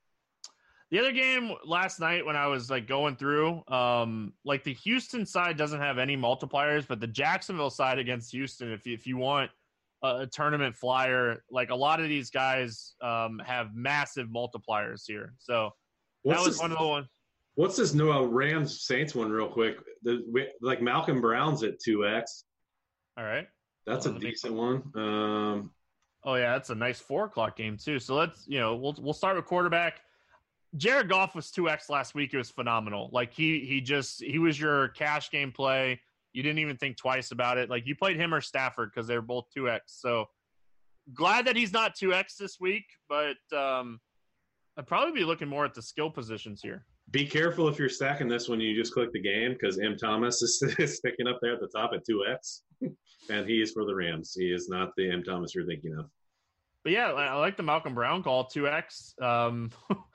The other game last night when I was like going through, um, like the Houston side doesn't have any multipliers, but the Jacksonville side against Houston, if you, if you want a, a tournament flyer, like a lot of these guys um, have massive multipliers here. So what's that was this, one of the ones. What's this Noah Rams Saints one real quick? The, we, like Malcolm Brown's at two X. All right. That's well, a decent one. Um, oh yeah, that's a nice four o'clock game too. So let's, you know, we'll we'll start with quarterback. Jared Goff was two X last week. It was phenomenal. Like he he just he was your cash game play. You didn't even think twice about it. Like you played him or Stafford because they're both two X. So glad that he's not two X this week, but um, I'd probably be looking more at the skill positions here. Be careful if you're stacking this when you just click the game because M. Thomas is, is sticking up there at the top at two X, and he is for the Rams. He is not the M. Thomas you're thinking of. But yeah, I like the Malcolm Brown call, two X. Um,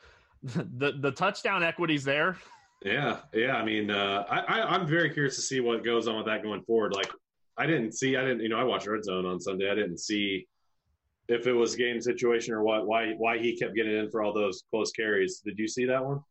the the touchdown equity's there. Yeah, yeah. I mean, uh, I, I I'm very curious to see what goes on with that going forward. Like, I didn't see, I didn't, you know, I watched Red Zone on Sunday. I didn't see if it was game situation or what, why why he kept getting in for all those close carries. Did you see that one?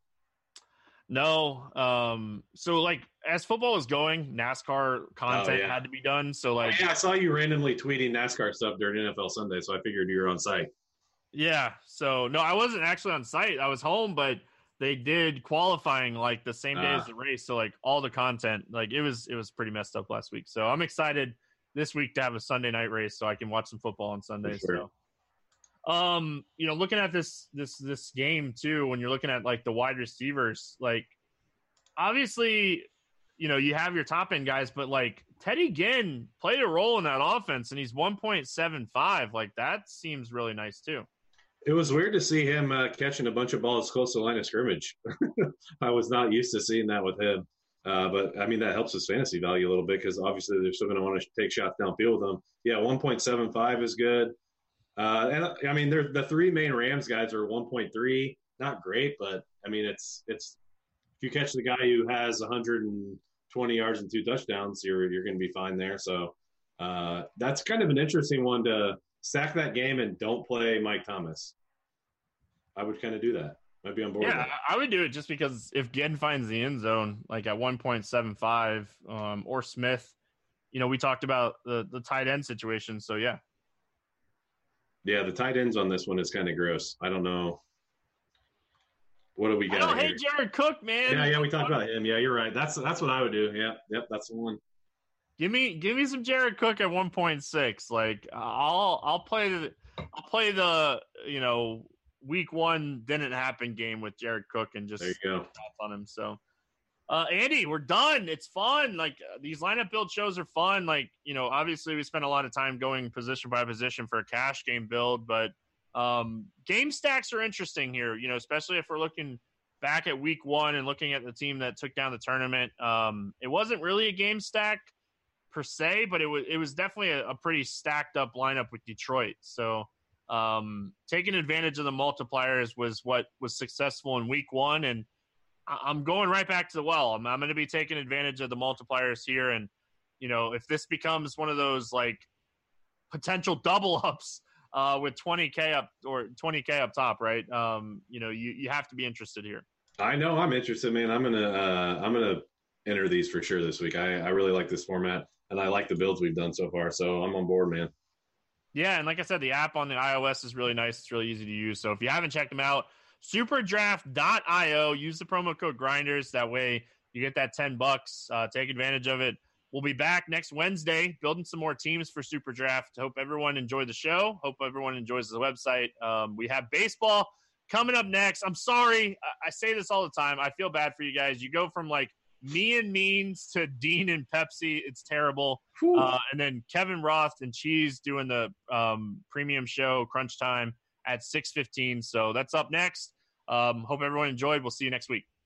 No. Um, so like as football was going, NASCAR content oh, yeah. had to be done. So like, oh, yeah, I saw you randomly tweeting NASCAR stuff during N F L Sunday, so I figured you were on site. Yeah. So no, I wasn't actually on site. I was home, but they did qualifying like the same day uh, as the race. So like all the content, like it was, it was pretty messed up last week. So I'm excited this week to have a Sunday night race so I can watch some football on Sunday. Sure. So, um, you know, looking at this, this, this game too, when you're looking at like the wide receivers, like obviously, you know, you have your top end guys, but like Teddy Ginn played a role in that offense and he's one point seven five. Like that seems really nice too. It was weird to see him uh, catching a bunch of balls close to the line of scrimmage. I was not used to seeing that with him. Uh, but, I mean, that helps his fantasy value a little bit because obviously they're still going to want to take shots downfield with him. Yeah, one point seven five is good. Uh, and, I mean, the three main Rams guys are one point three. Not great, but, I mean, it's it's if you catch the guy who has one hundred twenty yards and two touchdowns, you're, you're going to be fine there. So uh, that's kind of an interesting one to – stack that game and don't play Mike Thomas. I would kind of do that. Might be on board. Yeah, I would do it just because if Ginn finds the end zone, like at one point seven five, um, or Smith, you know, we talked about the, the tight end situation. So, yeah. Yeah, the tight ends on this one is kind of gross. I don't know. what do we got? I don't here? hate Jared Cook, man. Yeah, yeah, we talked about him. Yeah, you're right. That's that's what I would do. Yeah, yep, that's the one. Give me give me some Jared Cook at one point six. Like I'll I'll play the I'll play the you know week one didn't happen game with Jared Cook and just there you go on him. So uh, Andy, we're done. It's fun. Like uh, these lineup build shows are fun. Like you know, obviously we spent a lot of time going position by position for a cash game build, but um, game stacks are interesting here. You know, especially if we're looking back at week one and looking at the team that took down the tournament. Um, it wasn't really a game stack per se, but it was it was definitely a, a pretty stacked up lineup with Detroit. So um, taking advantage of the multipliers was what was successful in week one, and I, I'm going right back to the well. I'm, I'm going to be taking advantage of the multipliers here, and you know if this becomes one of those like potential double ups uh, with twenty K up or twenty K up top, right? Um, you know you you have to be interested here. I know I'm interested, man. I'm gonna uh, I'm gonna enter these for sure this week. I, I really like this format. And I like the builds we've done so far, so I'm on board, man. Yeah, and like I said, the app on the iOS is really nice. It's really easy to use. So if you haven't checked them out, superdraft dot io. Use the promo code Grinders. That way you get that ten bucks. Uh, take advantage of it. We'll be back next Wednesday building some more teams for Superdraft. Hope everyone enjoyed the show. Hope everyone enjoys the website. Um, we have baseball coming up next. I'm sorry. I, I say this all the time. I feel bad for you guys. You go from like me and Means to Dean and Pepsi. It's terrible. Uh, and then Kevin Roth and Cheese doing the um, premium show Crunch Time at six fifteen. So that's up next. Um, hope everyone enjoyed. We'll see you next week.